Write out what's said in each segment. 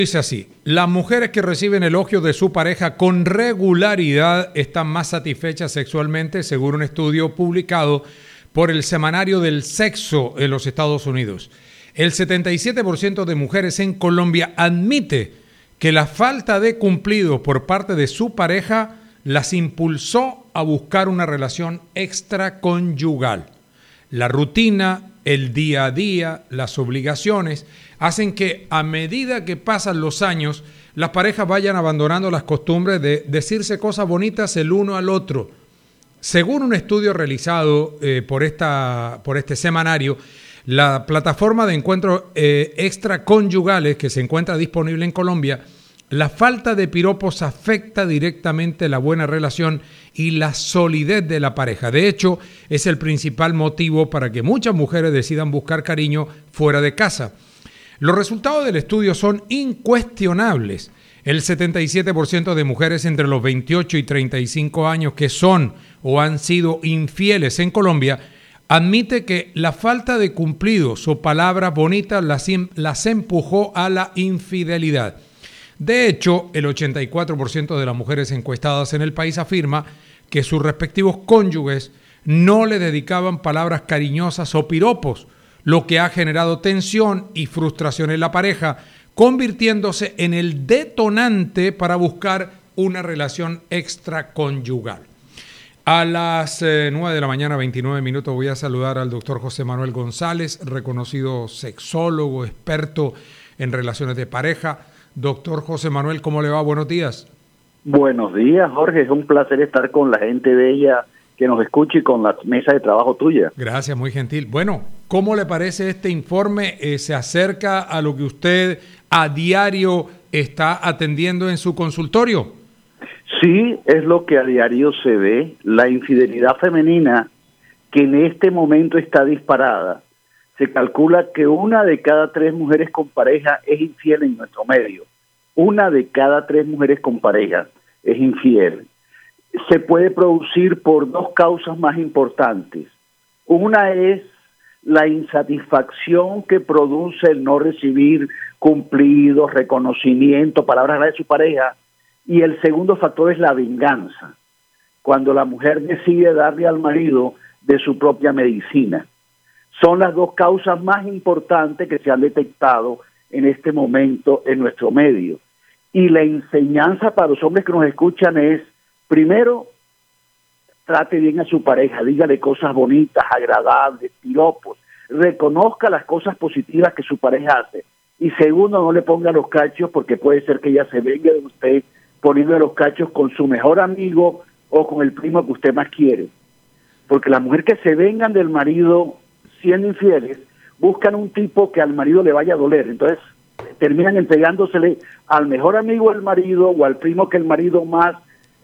Dice así: las mujeres que reciben elogios de su pareja con regularidad están más satisfechas sexualmente, según un estudio publicado por el Semanario del Sexo en los Estados Unidos. El 77% de mujeres en Colombia admite que la falta de cumplidos por parte de su pareja las impulsó a buscar una relación extraconyugal. La rutina, el día a día, las obligaciones hacen que a medida que pasan los años, las parejas vayan abandonando las costumbres de decirse cosas bonitas el uno al otro. Según un estudio realizado por este semanario, la plataforma de encuentros extraconyugales que se encuentra disponible en Colombia, la falta de piropos afecta directamente la buena relación y la solidez de la pareja. De hecho, es el principal motivo para que muchas mujeres decidan buscar cariño fuera de casa. Los resultados del estudio son incuestionables. El 77% de mujeres entre los 28 y 35 años que son o han sido infieles en Colombia admite que la falta de cumplidos o palabras bonitas las empujó a la infidelidad. De hecho, el 84% de las mujeres encuestadas en el país afirma que sus respectivos cónyuges no le dedicaban palabras cariñosas o piropos, lo que ha generado tensión y frustración en la pareja, convirtiéndose en el detonante para buscar una relación extraconyugal. A las 9 de la mañana, 29 minutos, voy a saludar al doctor José Manuel González, reconocido sexólogo, experto en relaciones de pareja. Doctor José Manuel, ¿cómo le va? Buenos días. Buenos días, Jorge. Es un placer estar con la gente bella que nos escuche y con la mesa de trabajo tuya. Gracias, muy gentil. Bueno, ¿cómo le parece este informe? ¿Se acerca a lo que usted a diario está atendiendo en su consultorio? Sí, es lo que a diario se ve. La infidelidad femenina, que en este momento está disparada. Se calcula que 1 de cada 3 mujeres con pareja es infiel en nuestro medio. 1 de cada 3 mujeres con pareja es infiel. Se puede producir por 2 causas más importantes. Una es la insatisfacción que produce el no recibir cumplidos, reconocimiento, palabras de su pareja. Y el segundo factor es la venganza, cuando la mujer decide darle al marido de su propia medicina. Son las 2 causas más importantes que se han detectado en este momento en nuestro medio. Y la enseñanza para los hombres que nos escuchan es, primero, trate bien a su pareja, dígale cosas bonitas, agradables, piropos, reconozca las cosas positivas que su pareja hace. Y segundo, no le ponga los cachos, porque puede ser que ella se venga de usted poniendo los cachos con su mejor amigo o con el primo que usted más quiere. Porque las mujeres que se vengan del marido siendo infieles, buscan un tipo que al marido le vaya a doler. Entonces, terminan entregándosele al mejor amigo del marido o al primo que el marido más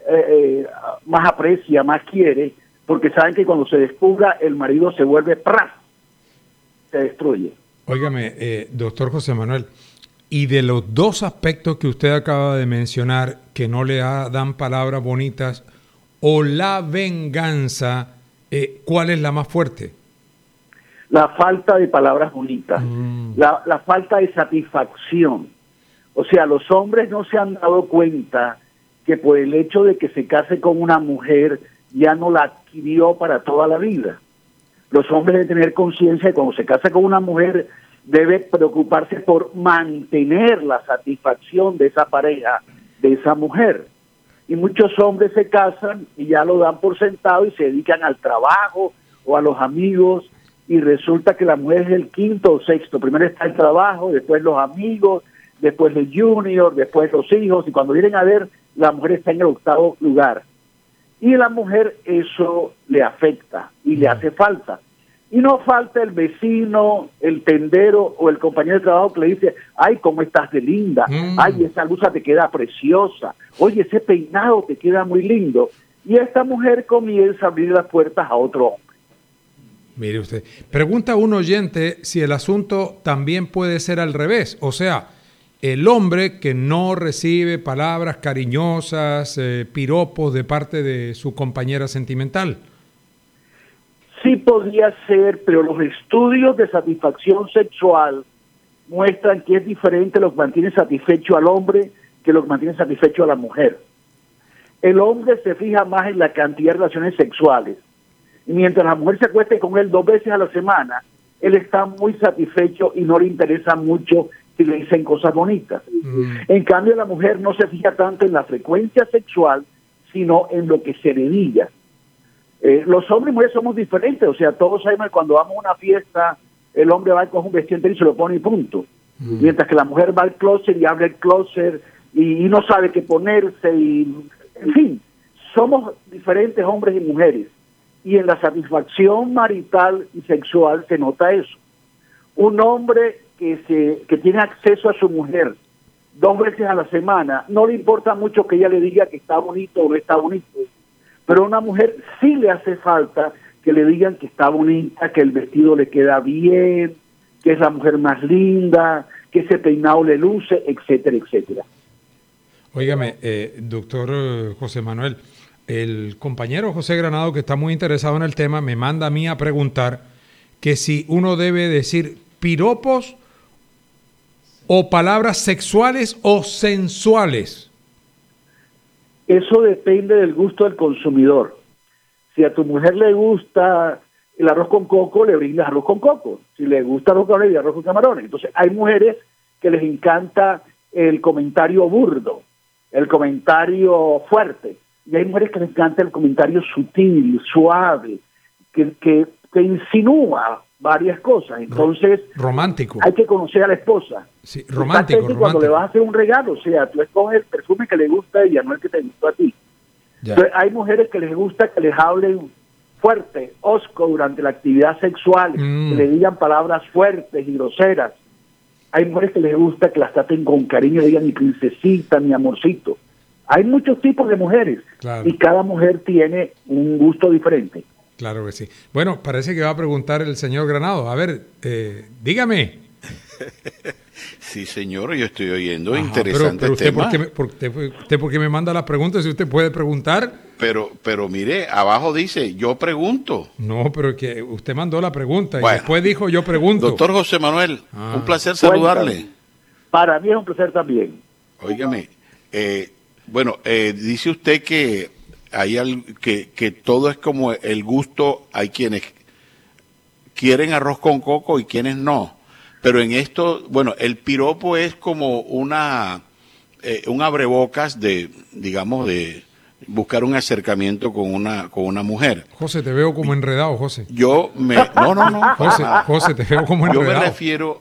aprecia, más quiere, porque saben que cuando se descubra, el marido se vuelve ¡pras! Se destruye. Óigame, doctor José Manuel, y de los 2 aspectos que usted acaba de mencionar, que no le dan palabras bonitas, o la venganza, ¿cuál es la más fuerte? La falta de palabras bonitas, la falta de satisfacción. O sea, los hombres no se han dado cuenta que por el hecho de que se case con una mujer ya no la adquirió para toda la vida. Los hombres deben tener conciencia de que cuando se casa con una mujer debe preocuparse por mantener la satisfacción de esa pareja, de esa mujer. Y muchos hombres se casan y ya lo dan por sentado y se dedican al trabajo o a los amigos, y resulta que la mujer es el 5º o 6º. Primero está el trabajo, después los amigos, después el junior, después los hijos, y cuando vienen a ver, la mujer está en el 8º lugar. Y a la mujer eso le afecta y le hace falta. Y no falta el vecino, el tendero o el compañero de trabajo que le dice, ay, cómo estás de linda, ay, esa blusa te queda preciosa, oye, ese peinado te queda muy lindo. Y esta mujer comienza a abrir las puertas a otro hombre. Mire usted, pregunta un oyente si el asunto también puede ser al revés, o sea, el hombre que no recibe palabras cariñosas, piropos de parte de su compañera sentimental. Sí podría ser, pero los estudios de satisfacción sexual muestran que es diferente lo que mantiene satisfecho al hombre que lo que mantiene satisfecho a la mujer. El hombre se fija más en la cantidad de relaciones sexuales. Y mientras la mujer se acueste con él 2 veces a la semana, él está muy satisfecho y no le interesa mucho si le dicen cosas bonitas. En cambio, la mujer no se fija tanto en la frecuencia sexual, sino en lo que se le diga. Los hombres y mujeres somos diferentes, o sea, todos sabemos que cuando vamos a una fiesta, el hombre va y coge un vestido entero y se lo pone y punto. Mientras que la mujer va al closet y abre el closet y no sabe qué ponerse, y en fin, somos diferentes hombres y mujeres. Y en la satisfacción marital y sexual se nota eso. Un hombre que tiene acceso a su mujer 2 veces a la semana, no le importa mucho que ella le diga que está bonito o no está bonito. Pero a una mujer sí le hace falta que le digan que está bonita, que el vestido le queda bien, que es la mujer más linda, que ese peinado le luce, etcétera, etcétera. Óigame, doctor José Manuel, el compañero José Granado, que está muy interesado en el tema, me manda a mí a preguntar que si uno debe decir piropos o palabras sexuales o sensuales. Eso depende del gusto del consumidor. Si a tu mujer le gusta el arroz con coco, le brindas arroz con coco. Si le gusta arroz con camarones, le brindas arroz con camarones. Entonces, hay mujeres que les encanta el comentario burdo, el comentario fuerte. Y hay mujeres que les encanta el comentario sutil, suave, que insinúa varias cosas. Entonces, romántico. Hay que conocer a la esposa. Sí, romántico. Cuando le vas a hacer un regalo, o sea, tú escoges el perfume que le gusta a ella, no el que te gustó a ti. Entonces, hay mujeres que les gusta que les hablen fuerte, hosco durante la actividad sexual, que le digan palabras fuertes y groseras. Hay mujeres que les gusta que las traten con cariño, digan mi princesita, mi amorcito. Hay muchos tipos de mujeres, claro, y cada mujer tiene un gusto diferente. Claro que sí. Bueno, parece que va a preguntar el señor Granado. A ver, dígame. Sí, señor, yo estoy oyendo. Ajá, interesante pero usted, tema. ¿Usted por qué me manda las preguntas si usted puede preguntar? Pero mire, abajo dice, yo pregunto. No, pero que usted mandó la pregunta, bueno, y después dijo, yo pregunto. Doctor José Manuel, un placer saludarle. Cuéntame. Para mí es un placer también. Óigame, dice usted que que todo es como el gusto. Hay quienes quieren arroz con coco y quienes no. Pero en esto, bueno, el piropo es como un abrebocas de buscar un acercamiento con una mujer. José, te veo como enredado, José. No. José, te veo como enredado. Yo me refiero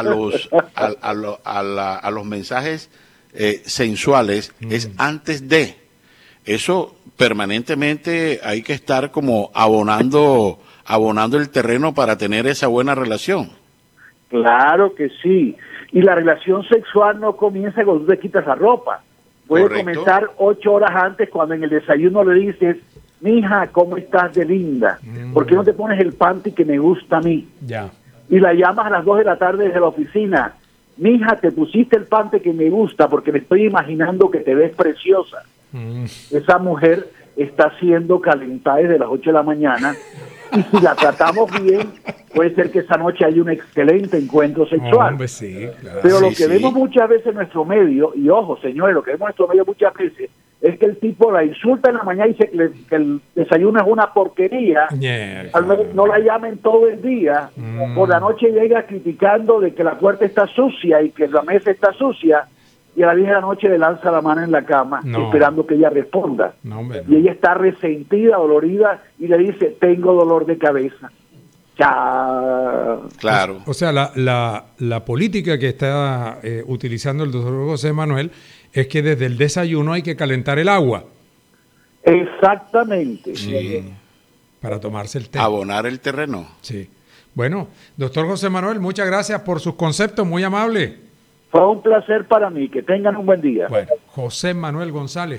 a los mensajes sensuales, es antes de. Eso permanentemente hay que estar como abonando el terreno para tener esa buena relación. Claro que sí. Y la relación sexual no comienza cuando tú te quitas la ropa. Puede comenzar 8 horas antes, cuando en el desayuno le dices, mija, ¿cómo estás de linda? ¿Por qué no te pones el panty que me gusta a mí? Ya. Y la llamas a las 2 de la tarde desde la oficina. Mija, te pusiste el panty que me gusta porque me estoy imaginando que te ves preciosa. Esa mujer está siendo calentada desde las 8 de la mañana. Y si la tratamos bien, puede ser que esa noche haya un excelente encuentro sexual. Hombre, sí, claro. Pero lo que vemos muchas veces en nuestro medio, y ojo, señores, lo que vemos en nuestro medio muchas veces, es que el tipo la insulta en la mañana y dice que el desayuno es una porquería. Al menos no la llamen todo el día. Por la noche llega criticando de que la puerta está sucia y que la mesa está sucia. Y a la 10 de la noche le lanza la mano en la cama, esperando que ella responda. Y ella está resentida, dolorida, y le dice, tengo dolor de cabeza. Chao. Claro. O sea, la política que está utilizando el doctor José Manuel es que desde el desayuno hay que calentar el agua. Exactamente. Sí. Para tomarse el té. Abonar el terreno. Sí. Bueno, doctor José Manuel, muchas gracias por sus conceptos, muy amable. Fue un placer para mí. Que tengan un buen día. Bueno, José Manuel González.